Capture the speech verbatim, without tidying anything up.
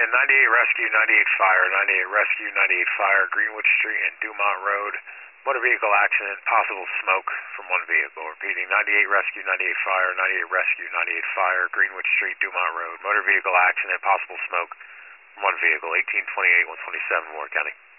ninety-eight Rescue, ninety-eight Fire, ninety-eight Rescue, ninety-eight Fire, Greenwood Street and Dumont Road. Motor vehicle accident, possible smoke from one vehicle. Repeating, ninety-eight Rescue, ninety-eight Fire, ninety-eight Rescue, ninety-eight Fire, Greenwood Street, Dumont Road. Motor vehicle accident, possible smoke from one vehicle. eighteen twenty-eight, one twenty-seven, Warren County.